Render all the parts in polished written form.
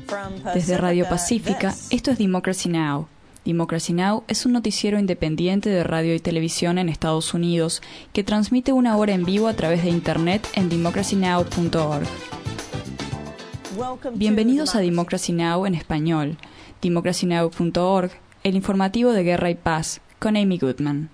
Desde Radio Pacífica, esto es Democracy Now! Democracy Now! Es un noticiero independiente de radio y televisión en Estados Unidos que transmite una hora en vivo a través de Internet en democracynow.org. Bienvenidos a Democracy Now! En español, democracynow.org, el informativo de Guerra y Paz, con Amy Goodman.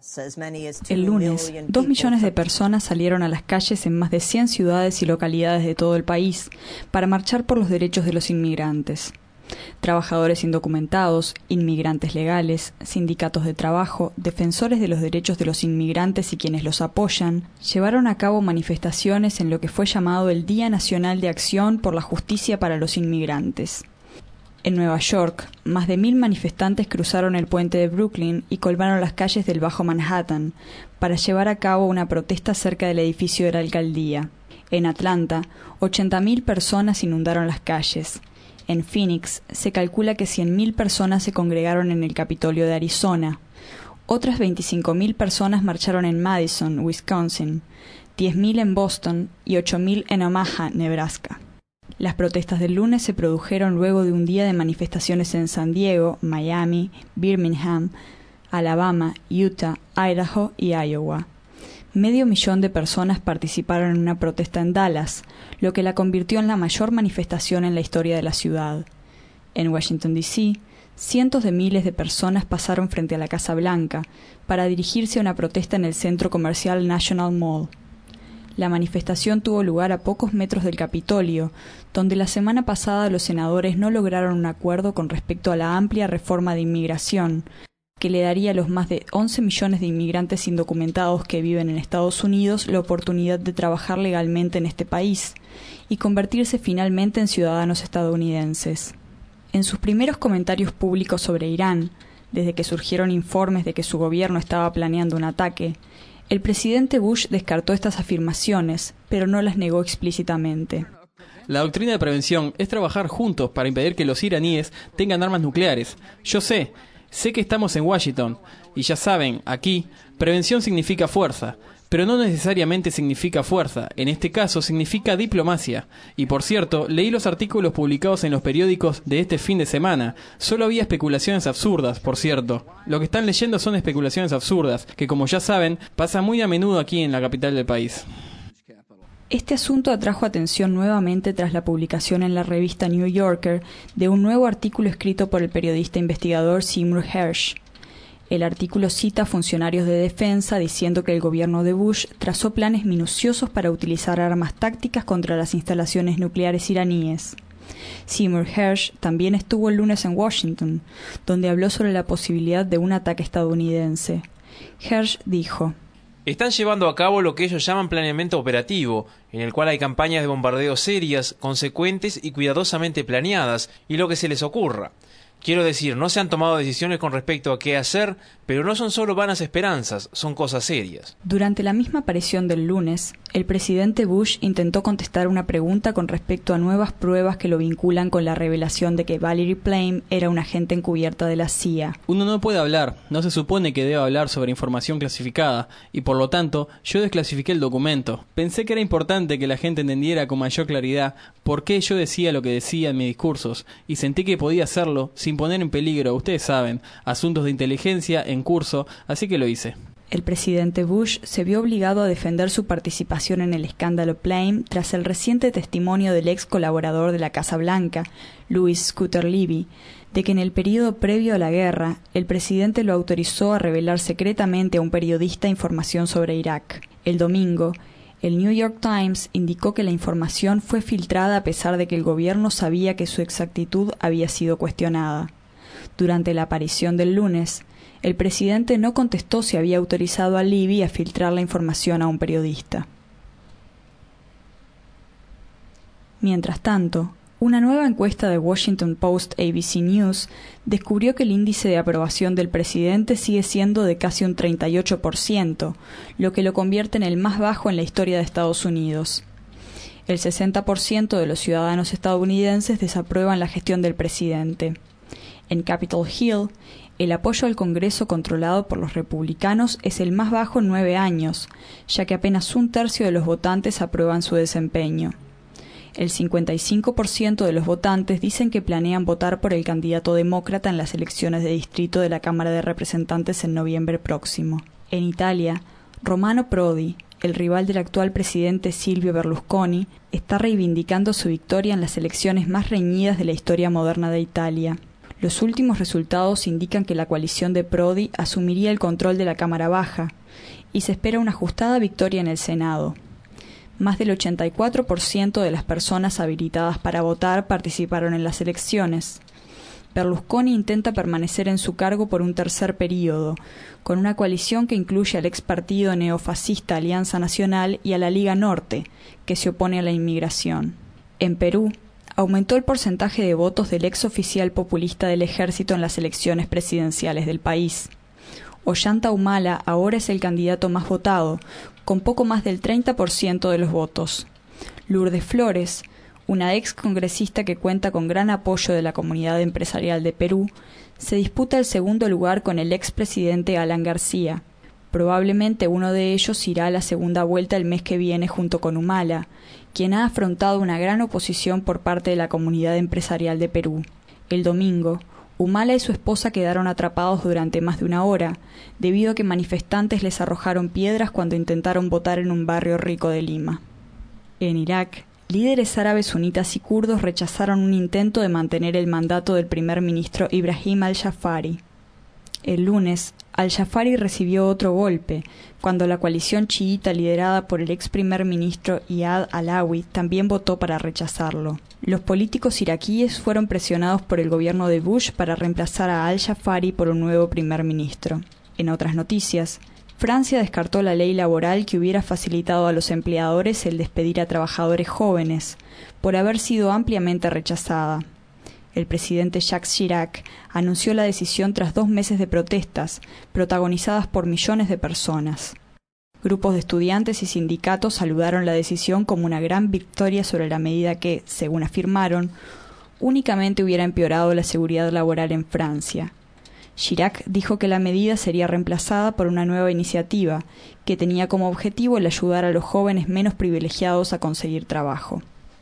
El lunes, 2 millones de personas salieron a las calles en más de 100 ciudades y localidades de todo el país para marchar por los derechos de los inmigrantes. Trabajadores indocumentados, inmigrantes legales, sindicatos de trabajo, defensores de los derechos de los inmigrantes y quienes los apoyan, llevaron a cabo manifestaciones en lo que fue llamado el Día Nacional de Acción por la Justicia para los Inmigrantes. En Nueva York, más de 1.000 manifestantes cruzaron el puente de Brooklyn y colmaron las calles del Bajo Manhattan para llevar a cabo una protesta cerca del edificio de la alcaldía. En Atlanta, 80.000 personas inundaron las calles. En Phoenix, se calcula que 100.000 personas se congregaron en el Capitolio de Arizona. Otras 25.000 personas marcharon en Madison, Wisconsin, 10.000 en Boston y 8.000 en Omaha, Nebraska. Las protestas del lunes se produjeron luego de un día de manifestaciones en San Diego, Miami, Birmingham, Alabama, Utah, Idaho y Iowa. 500.000 de personas participaron en una protesta en Dallas, lo que la convirtió en la mayor manifestación en la historia de la ciudad. En Washington, D.C., cientos de miles de personas pasaron frente a la Casa Blanca para dirigirse a una protesta en el centro comercial National Mall. La manifestación tuvo lugar a pocos metros del Capitolio, donde la semana pasada los senadores no lograron un acuerdo con respecto a la amplia reforma de inmigración, que le daría a los más de 11 millones de inmigrantes indocumentados que viven en Estados Unidos la oportunidad de trabajar legalmente en este país y convertirse finalmente en ciudadanos estadounidenses. En sus primeros comentarios públicos sobre Irán, desde que surgieron informes de que su gobierno estaba planeando un ataque, el presidente Bush descartó estas afirmaciones, pero no las negó explícitamente. La doctrina de prevención es trabajar juntos para impedir que los iraníes tengan armas nucleares. Yo sé que estamos en Washington, y ya saben, aquí, prevención significa fuerza, pero no necesariamente significa fuerza, en este caso significa diplomacia. Y por cierto, leí los artículos publicados en los periódicos de este fin de semana. Solo había especulaciones absurdas, por cierto. Lo que están leyendo son especulaciones absurdas, que como ya saben, pasa muy a menudo aquí en la capital del país. Este asunto atrajo atención nuevamente tras la publicación en la revista New Yorker de un nuevo artículo escrito por el periodista investigador Seymour Hersh. El artículo cita a funcionarios de defensa diciendo que el gobierno de Bush trazó planes minuciosos para utilizar armas tácticas contra las instalaciones nucleares iraníes. Seymour Hersh también estuvo el lunes en Washington, donde habló sobre la posibilidad de un ataque estadounidense. Hersh dijo: Están llevando a cabo lo que ellos llaman planeamiento operativo, en el cual hay campañas de bombardeo serias, consecuentes y cuidadosamente planeadas, y lo que se les ocurra. Quiero decir, no se han tomado decisiones con respecto a qué hacer, pero no son solo vanas esperanzas, son cosas serias. Durante la misma aparición del lunes, el presidente Bush intentó contestar una pregunta con respecto a nuevas pruebas que lo vinculan con la revelación de que Valerie Plame era una agente encubierta de la CIA. Uno no puede hablar, no se supone que deba hablar sobre información clasificada, y por lo tanto, yo desclasifiqué el documento. Pensé que era importante que la gente entendiera con mayor claridad por qué yo decía lo que decía en mis discursos, y sentí que podía hacerlo sin poner en peligro, ustedes saben, asuntos de inteligencia en curso, así que lo hice. El presidente Bush se vio obligado a defender su participación en el escándalo Plame tras el reciente testimonio del ex colaborador de la Casa Blanca, Louis Scooter Libby, de que en el período previo a la guerra, el presidente lo autorizó a revelar secretamente a un periodista información sobre Irak. El domingo, el New York Times indicó que la información fue filtrada a pesar de que el gobierno sabía que su exactitud había sido cuestionada. Durante la aparición del lunes, el presidente no contestó si había autorizado a Libby a filtrar la información a un periodista. Mientras tanto, una nueva encuesta de Washington Post ABC News descubrió que el índice de aprobación del presidente sigue siendo de casi un 38%, lo que lo convierte en el más bajo en la historia de Estados Unidos. El 60% de los ciudadanos estadounidenses desaprueban la gestión del presidente. En Capitol Hill, el apoyo al Congreso controlado por los republicanos es el más bajo en 9 años, ya que apenas un tercio de los votantes aprueban su desempeño. El 55% de los votantes dicen que planean votar por el candidato demócrata en las elecciones de distrito de la Cámara de Representantes en noviembre próximo. En Italia, Romano Prodi, el rival del actual presidente Silvio Berlusconi, está reivindicando su victoria en las elecciones más reñidas de la historia moderna de Italia. Los últimos resultados indican que la coalición de Prodi asumiría el control de la Cámara Baja, y se espera una ajustada victoria en el Senado. Más del 84% de las personas habilitadas para votar participaron en las elecciones. Berlusconi intenta permanecer en su cargo por un tercer período, con una coalición que incluye al ex partido neofascista Alianza Nacional y a la Liga Norte, que se opone a la inmigración. En Perú, aumentó el porcentaje de votos del ex oficial populista del ejército en las elecciones presidenciales del país. Ollanta Humala ahora es el candidato más votado, con poco más del 30% de los votos. Lourdes Flores, una ex congresista que cuenta con gran apoyo de la comunidad empresarial de Perú, se disputa el segundo lugar con el expresidente Alan García. Probablemente uno de ellos irá a la segunda vuelta el mes que viene junto con Humala, quien ha afrontado una gran oposición por parte de la comunidad empresarial de Perú. El domingo, Humala y su esposa quedaron atrapados durante más de una hora, debido a que manifestantes les arrojaron piedras cuando intentaron votar en un barrio rico de Lima. En Irak, líderes árabes sunitas y kurdos rechazaron un intento de mantener el mandato del primer ministro Ibrahim al-Jafari. El lunes, al-Jafari recibió otro golpe, cuando la coalición chiita liderada por el ex primer ministro Iyad Alawi también votó para rechazarlo. Los políticos iraquíes fueron presionados por el gobierno de Bush para reemplazar a al-Jafari por un nuevo primer ministro. En otras noticias, Francia descartó la ley laboral que hubiera facilitado a los empleadores el despedir a trabajadores jóvenes, por haber sido ampliamente rechazada. El presidente Jacques Chirac anunció la decisión tras 2 meses de protestas, protagonizadas por millones de personas. Grupos de estudiantes y sindicatos saludaron la decisión como una gran victoria sobre la medida que, según afirmaron, únicamente hubiera empeorado la seguridad laboral en Francia. Chirac dijo que la medida sería reemplazada por una nueva iniciativa que tenía como objetivo el ayudar a los jóvenes menos privilegiados a conseguir trabajo.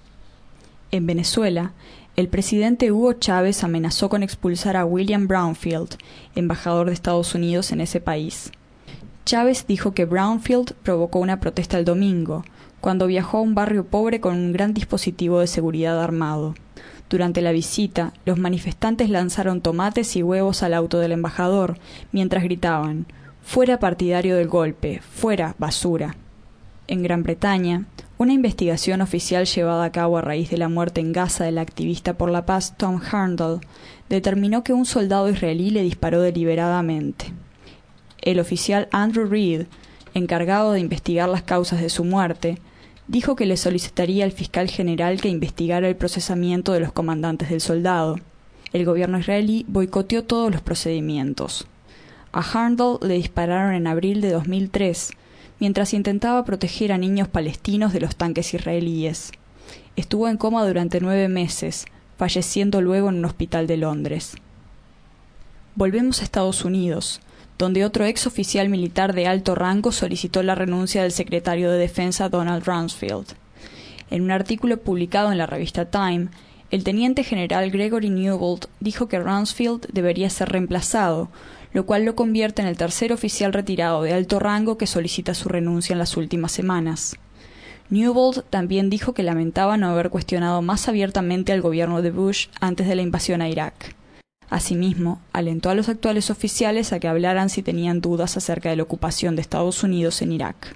En Venezuela, el presidente Hugo Chávez amenazó con expulsar a William Brownfield, embajador de Estados Unidos en ese país. Chávez dijo que Brownfield provocó una protesta el domingo, cuando viajó a un barrio pobre con un gran dispositivo de seguridad armado. Durante la visita, los manifestantes lanzaron tomates y huevos al auto del embajador, mientras gritaban: «¡Fuera partidario del golpe! ¡Fuera, basura!». En Gran Bretaña, una investigación oficial llevada a cabo a raíz de la muerte en Gaza del activista por la paz Tom Harndall determinó que un soldado israelí le disparó deliberadamente. El oficial Andrew Reid, encargado de investigar las causas de su muerte, dijo que le solicitaría al fiscal general que investigara el procesamiento de los comandantes del soldado. El gobierno israelí boicoteó todos los procedimientos. A Harndall le dispararon en abril de 2003, mientras intentaba proteger a niños palestinos de los tanques israelíes. Estuvo en coma durante 9 meses, falleciendo luego en un hospital de Londres. Volvemos a Estados Unidos, donde otro ex oficial militar de alto rango solicitó la renuncia del secretario de Defensa Donald Rumsfeld. En un artículo publicado en la revista Time, el teniente general Gregory Newbold dijo que Rumsfeld debería ser reemplazado, lo cual lo convierte en el tercer oficial retirado de alto rango que solicita su renuncia en las últimas semanas. Newbold también dijo que lamentaba no haber cuestionado más abiertamente al gobierno de Bush antes de la invasión a Irak. Asimismo, alentó a los actuales oficiales a que hablaran si tenían dudas acerca de la ocupación de Estados Unidos en Irak.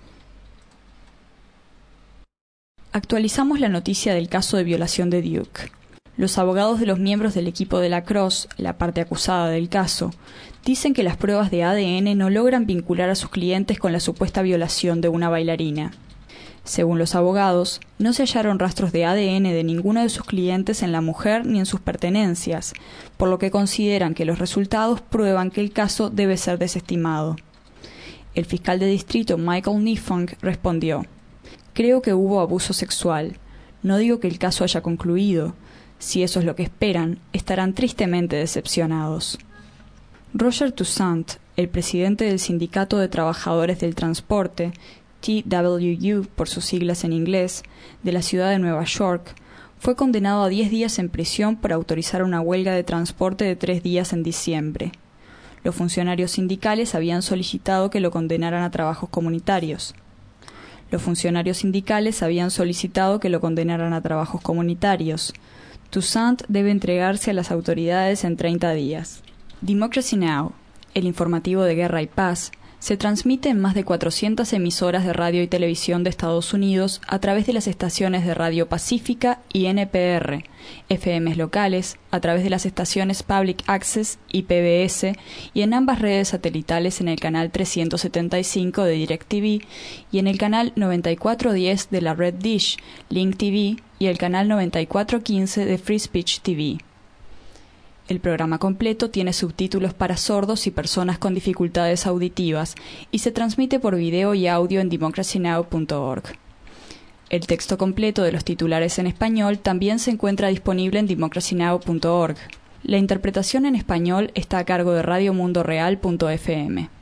Actualizamos la noticia del caso de violación de Duke. Los abogados de los miembros del equipo de Lacrosse, la parte acusada del caso, dicen que las pruebas de ADN no logran vincular a sus clientes con la supuesta violación de una bailarina. Según los abogados, no se hallaron rastros de ADN de ninguno de sus clientes en la mujer ni en sus pertenencias, por lo que consideran que los resultados prueban que el caso debe ser desestimado. El fiscal de distrito Michael Nifong respondió: «Creo que hubo abuso sexual. No digo que el caso haya concluido. Si eso es lo que esperan, estarán tristemente decepcionados». Roger Toussaint, el presidente del Sindicato de Trabajadores del Transporte, TWU por sus siglas en inglés, de la ciudad de Nueva York, fue condenado a 10 días en prisión por autorizar una huelga de transporte de 3 días en diciembre. Los funcionarios sindicales habían solicitado que lo condenaran a trabajos comunitarios. Toussaint debe entregarse a las autoridades en 30 días. Democracy Now!, el informativo de Guerra y Paz, se transmite en más de 400 emisoras de radio y televisión de Estados Unidos a través de las estaciones de Radio Pacífica y NPR, FMs locales, a través de las estaciones Public Access y PBS, y en ambas redes satelitales en el canal 375 de DirecTV y en el canal 9410 de la red Dish, Link TV, y el canal 9415 de Free Speech TV. El programa completo tiene subtítulos para sordos y personas con dificultades auditivas y se transmite por video y audio en democracynow.org. El texto completo de los titulares en español también se encuentra disponible en democracynow.org. La interpretación en español está a cargo de radiomundoreal.fm.